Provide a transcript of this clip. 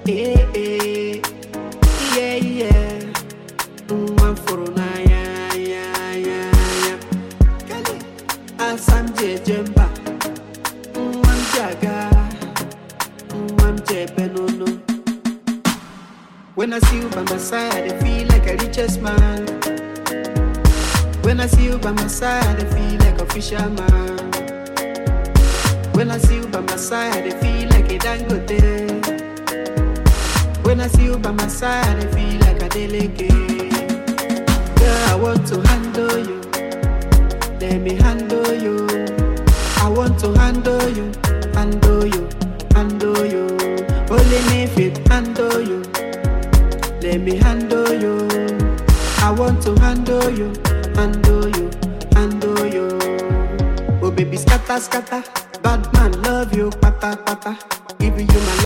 Eh, yeah, yeah. One for na ya. Kali, asam jemba. One jaga, one jebenono. When I see you by my side, I feel like a richest man. When I see you by my side, I feel like a fisherman. When I see you by my side, I feel like a dangote. When I see you by my side, I feel like a delegate. Girl, I want to handle you. Let me handle you. I want to handle you, handle you, handle you. Only me fit handle you. Let me handle you. I want to handle you, handle you, handle you. Oh baby, scatter, scatter. Bad man, love you, pata, pata. Give you my